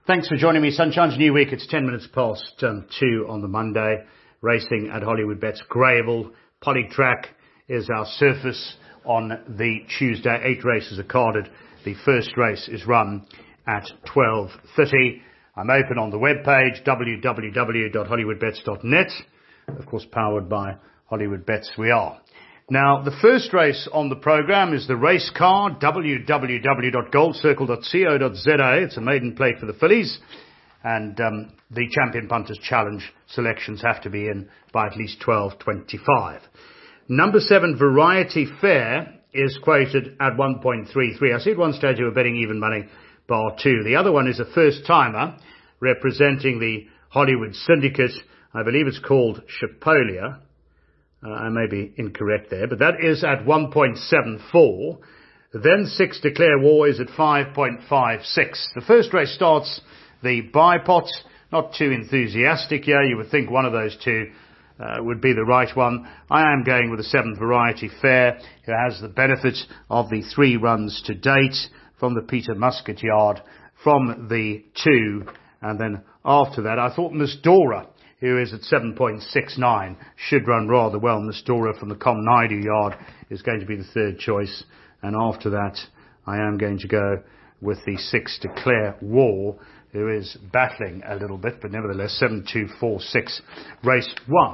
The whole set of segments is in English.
Thanks for joining me. Sunshine's New Week. It's 10 minutes past 2 on the Monday. Racing at Hollywood Bets Greyville. Polytrack is our surface on the Tuesday. 8 races are carded. The first race is run at 12:30. I'm open on the webpage, www.hollywoodbets.net. Of course, powered by Hollywood Bets we are. Now, the first race on the programme is the race card, www.goldcircle.co.za. It's a maiden plate for the fillies. And the Champion Punters Challenge selections have to be in by at least 12:25. Number 7, Variety Fair, is quoted at 1.33. I see at one stage you were betting even money, bar 2. The other one is a first-timer representing the Hollywood Syndicate. I believe it's called Chipolia. I may be incorrect there, but that is at 1.74. Then 6, Declare War, is at 5.56. The first race starts the buy pot. Not too enthusiastic here. You would think one of those two would be the right one. I am going with the 7th Variety Fair, who has the benefit of the 3 runs to date from the Peter Muscat yard, from the 2, and then after that I thought Miss Dora, who is at 7.69, should run rather well. Miss Dora from the Com Naidu yard is going to be the 3rd choice. And after that, I am going to go with the 6, Declare War, who is battling a little bit, but nevertheless, 7.246, race 1.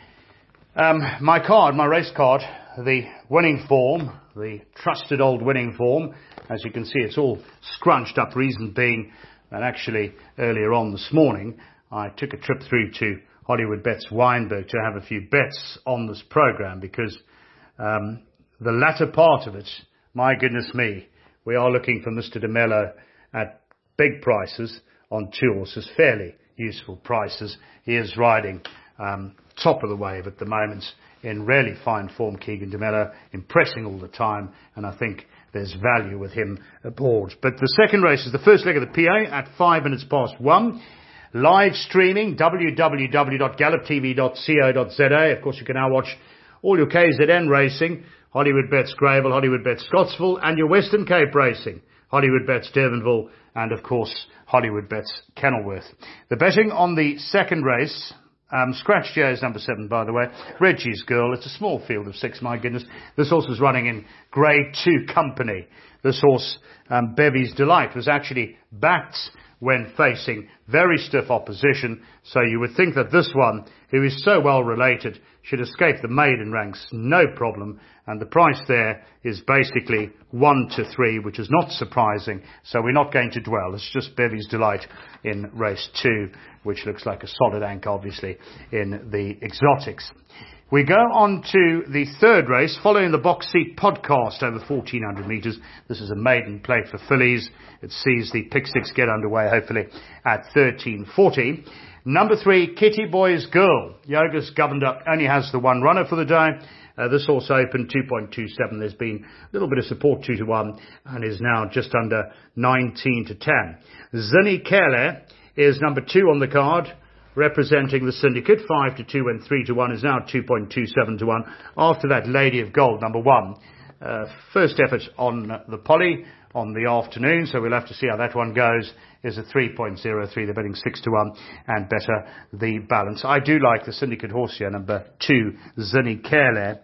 My race card, the winning form, the trusted old winning form. As you can see, it's all scrunched up, reason being that actually earlier on this morning, I took a trip through to Hollywood Bets Wynberg to have a few bets on this program, because the latter part of it, my goodness me, we are looking for Mr. De Mello at big prices on 2 horses, fairly useful prices. He is riding top of the wave at the moment in really fine form, Keegan De Mello, impressing all the time, and I think there's value with him aboard. But the second race is the first leg of the PA at 5 minutes past 1. Live streaming, www.galloptv.co.za. Of course, you can now watch all your KZN racing, Hollywood Bets Greyville, Hollywood Bets Scottsville, and your Western Cape racing, Hollywood Bets Durbanville, and of course, Hollywood Bets Kenilworth. The betting on the second race, Scratch Joe is number 7, by the way. Reggie's Girl, it's a small field of 6, my goodness. This horse was running in Grade 2 company. This horse, Bevy's Delight, was actually backed when facing very stiff opposition. So you would think that this one, who is so well related, should escape the maiden ranks, no problem. And the price there is basically 1 to 3, which is not surprising. So we're not going to dwell. It's just Bevy's Delight in race 2, which looks like a solid anchor, obviously, in the exotics. We go on to the third race, following the Box Seat podcast over 1,400 metres. This is a maiden plate for fillies. It sees the pick 6 get underway, hopefully, at 13:40. Number 3, Kitty Boy's Girl. Yogas Governor only has the 1 runner for the day. This horse opened 2.27. There's been a little bit of support, 2 to 1, and is now just under 19 to 10. Zinni Kele is number 2 on the card, representing the Syndicate. 5 to 2 and 3 to 1 is now 2.27 to 1. After that, Lady of Gold, number 1. First effort on the Polly on the afternoon, so we'll have to see how that one goes, is a 3.03. They're betting 6 to 1 and better the balance. I do like the Syndicate horse here, number 2, Zinni Kele.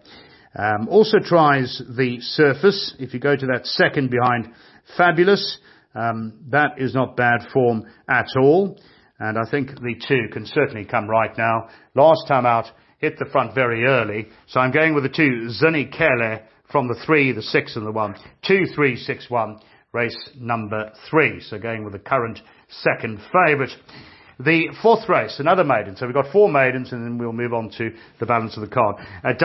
Also tries the surface. If you go to that second behind Fabulous, that is not bad form at all. And I think the 2 can certainly come right now. Last time out, hit the front very early. So I'm going with the 2, Zinni Kele, from the 3, the 6 and the 1. 2, 3, 6, 1, race number 3. So going with the current second favourite. The fourth race, another maiden. So we've got 4 maidens, and then we'll move on to the balance of the card. At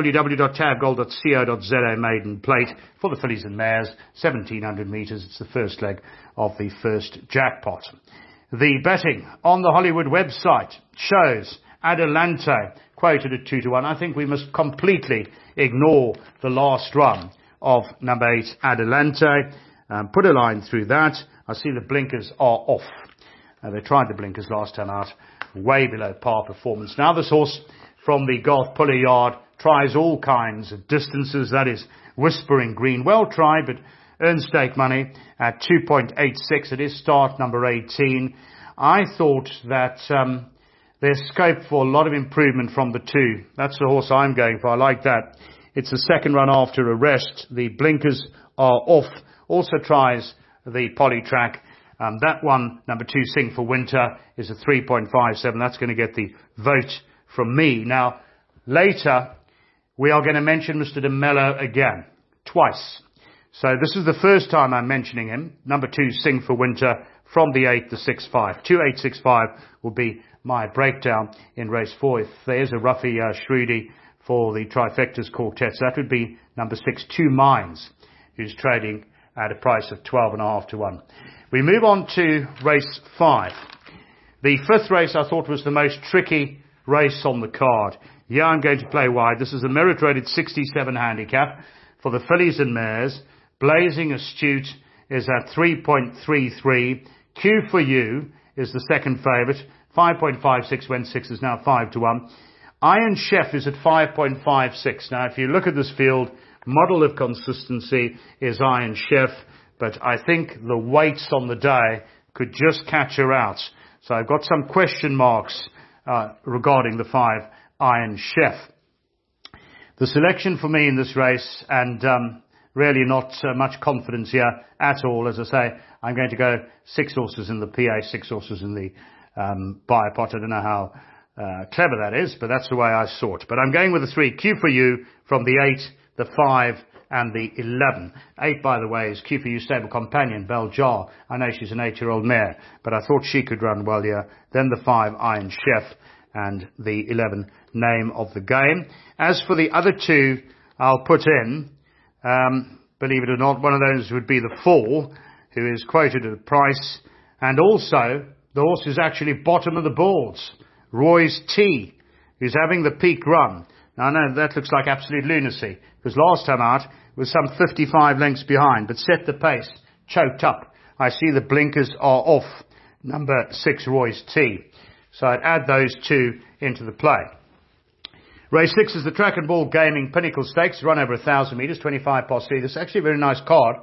www.tabgold.co.za, maiden plate for the fillies and mares, 1,700 metres. It's the first leg of the first jackpot. The betting on the Hollywood website shows Adelante quoted at 2 to 1. I think we must completely ignore the last run of number 8, Adelante. Put a line through that. I see the blinkers are off. They tried the blinkers last time out. Way below par performance. Now this horse from the Garth Puller yard tries all kinds of distances. That is Whispering Green. Well tried, but earn stake money at 2.86. It is start number 18. I thought that there's scope for a lot of improvement from the 2. That's the horse I'm going for. I like that. It's the second run after a rest. The blinkers are off. Also tries the poly track. That one, number 2, Sing for Winter, is a 3.57. That's going to get the vote from me. Now, later, we are going to mention Mr. De Mello again, twice. So this is the first time I'm mentioning him. Number 2, Sing for Winter, from the 8, the 6-5. 2-8-6-5 will be my breakdown in race 4. If there's a Ruffy Shrewdy for the Trifectas Quartet, so that would be number 6, Two Minds, who's trading at a price of 12.5 to 1. We move on to race 5. The 5th race I thought was the most tricky race on the card. Yeah, I'm going to play wide. This is a merit-rated 67 handicap for the fillies and mares. Blazing Astute is at 3.33. Q for You is the second favourite. 5.56 when 6 is now 5 to 1. Iron Chef is at 5.56. Now, if you look at this field, model of consistency is Iron Chef, but I think the weights on the day could just catch her out. So I've got some question marks regarding the 5 Iron Chef. The selection for me in this race, and really not much confidence here at all. As I say, I'm going to go 6 horses in the PA, 6 horses in the Biopot. I don't know how clever that is, but that's the way I saw it. But I'm going with the 3, Q for You, from the 8, the 5, and the 11. 8, by the way, is Q for You stable companion, Bell Jar. I know she's an 8-year-old mare, but I thought she could run well here. Then the 5, Iron Chef, and the 11, Name of the Game. As for the other 2, I'll put in, believe it or not, one of those would be the 4, who is quoted at a price, and also the horse who's actually bottom of the boards, Roy's T, who's having the peak run. Now, I know that looks like absolute lunacy, because last time out was some 55 lengths behind, but set the pace, choked up. I see the blinkers are off. Number 6, Roy's T. So I'd add those 2 into the play. Race 6 is the Track and Ball Gaming Pinnacle Stakes, run over 1,000 metres, 25 past 3. This is actually a very nice card.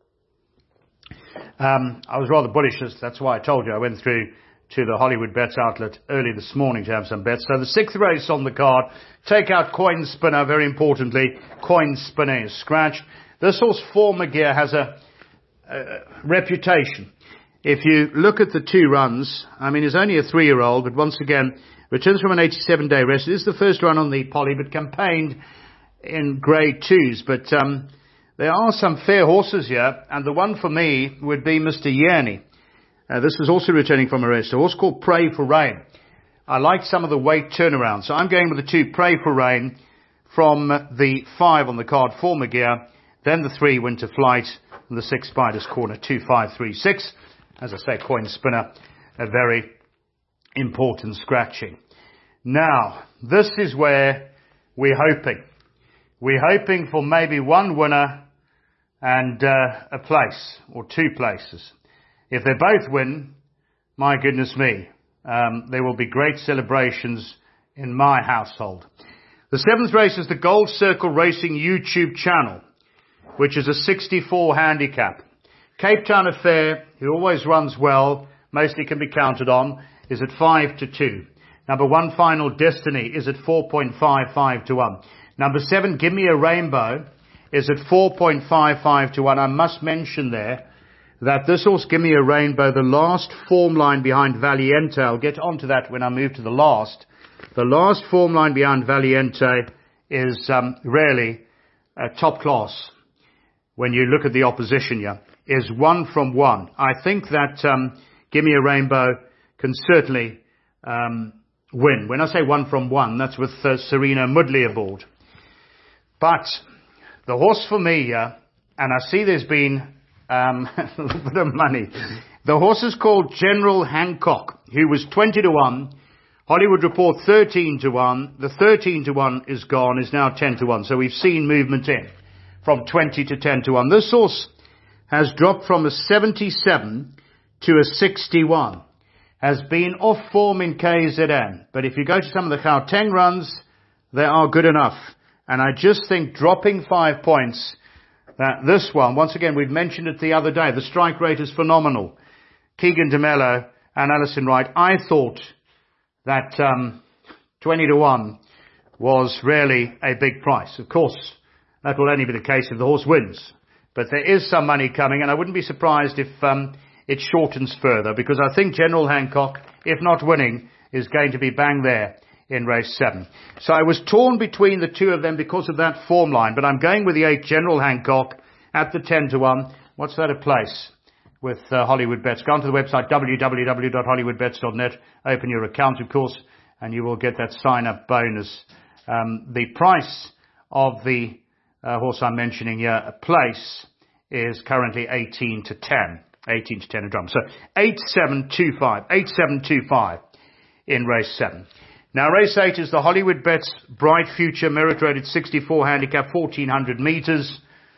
I was rather bullish, that's why I told you I went through to the Hollywood Bets outlet early this morning to have some bets. So the 6th race on the card, take out Coin Spinner, very importantly. Coin Spinner is scratched. This horse, Four McGear, has a reputation. If you look at the 2 runs, I mean, he's only a 3-year-old, but once again, returns from an 87-day rest. It is the first run on the poly, but campaigned in grade 2s. But there are some fair horses here, and the one for me would be Mr. Yerny. This is also returning from a rest. A horse called Pray for Rain. I like some of the weight turnaround, so I'm going with the 2, Pray for Rain, from the 5 on the card, Four McGear, then the 3, Winter Flight, and the 6, Spider's Corner, 2, 5, 3, 6. As I say, Coin Spinner, a very important scratching. Now, this is where we're hoping. We're hoping for maybe one winner and a place, or 2 places. If they both win, my goodness me, there will be great celebrations in my household. The 7th race is the Gold Circle Racing YouTube channel, which is a 64 handicap. Cape Town Affair, who always runs well, mostly can be counted on, is at 5 to 2. Number 1, Final Destiny, is at 4.55 to 1. Number 7, Give Me a Rainbow, is at 4.55 to 1. I must mention there that this horse, Give Me a Rainbow, the last form line behind Valiente, I'll get onto that when I move to the last. The last form line behind Valiente is really top class. When you look at the opposition here, is 1 from 1. I think that Give Me a Rainbow can certainly win. When I say 1 from 1, that's with Serena Mudley aboard. But the horse for me here, and I see there's been a little bit of money. The horse is called General Hancock, who was 20 to 1. Hollywood Report 13 to 1. The 13 to 1 is gone, is now 10 to 1. So we've seen movement in from 20 to 10 to 1. This horse has dropped from a 77 to a 61. Has been off form in KZN. But if you go to some of the Gauteng runs, they are good enough. And I just think dropping 5 points This one, once again, we've mentioned it the other day. The strike rate is phenomenal. Keegan De Mello and Alison Wright. I thought that 20 to 1 was really a big price. Of course, that will only be the case if the horse wins. But there is some money coming, and I wouldn't be surprised if it shortens further, because I think General Hancock, if not winning, is going to be bang there in race 7. So I was torn between the two of them because of that form line, but I'm going with the 8 General Hancock at the 10 to 1. What's that a place? With Hollywood Bets. Go onto the website www.hollywoodbets.net, open your account, of course, and you will get that sign-up bonus. The price of the horse I'm mentioning here, a place, is currently 18 to 10. 18 to 10 a drum. So 8725 in race 7. Now race 8 is the Hollywood Bets Bright Future Merit Rated 64 handicap, 1400 metres.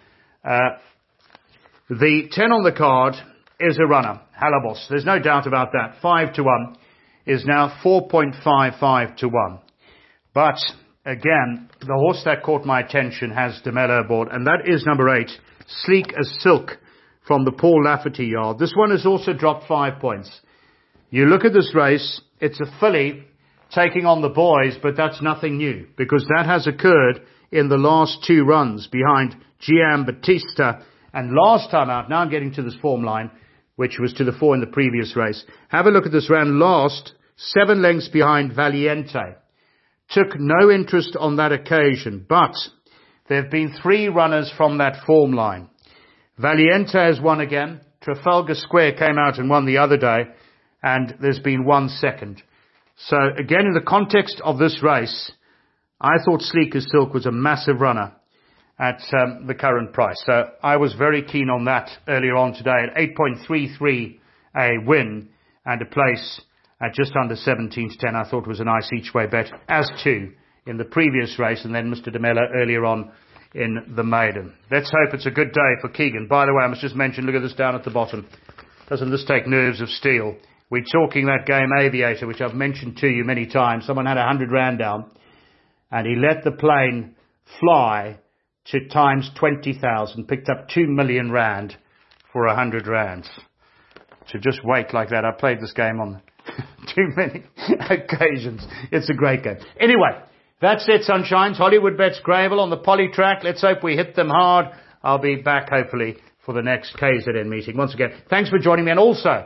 The 10 on the card is a runner, Halabos. There's no doubt about that. 5 to 1 is now 4.55 to 1. But again, the horse that caught my attention has De Mello aboard, and that is number 8, Sleek as Silk, from the Paul Lafferty yard. This one has also dropped 5 points. You look at this race, it's a filly taking on the boys, but that's nothing new, because that has occurred in the last 2 runs behind Gian Battista. And last time out, now I'm getting to this form line, which was to the 4 in the previous race. Have a look at this, ran last, 7 lengths behind Valiente. Took no interest on that occasion, but there have been 3 runners from that form line. Valiente has won again. Trafalgar Square came out and won the other day, and there's been 1 second. So again, in the context of this race, I thought Sleek as Silk was a massive runner at the current price. So I was very keen on that earlier on today at 8.33 a win and a place at just under 17 to 10. I thought was a nice each-way bet, as too in the previous race, and then Mr. De Mello earlier on in the maiden. Let's hope it's a good day for Keegan. By the way, I must just mention, look at this down at the bottom. Doesn't this take nerves of steel? We're talking that game Aviator, which I've mentioned to you many times. Someone had 100 rand down, and he let the plane fly to times 20,000, picked up 2 million rand for 100 rands. To just wait like that. I played this game on too many occasions. It's a great game. Anyway, that's it, Sunshines. Hollywood Bets Gravel on the poly track. Let's hope we hit them hard. I'll be back, hopefully, for the next KZN meeting. Once again, thanks for joining me. And also,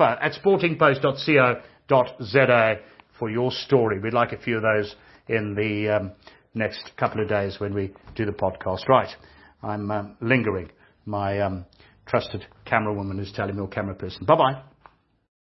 info@sportingpost.co.za for your story. We'd like a few of those in the next couple of days when we do the podcast. Right, I'm lingering. My trusted camera woman is telling me, or camera person. Bye-bye.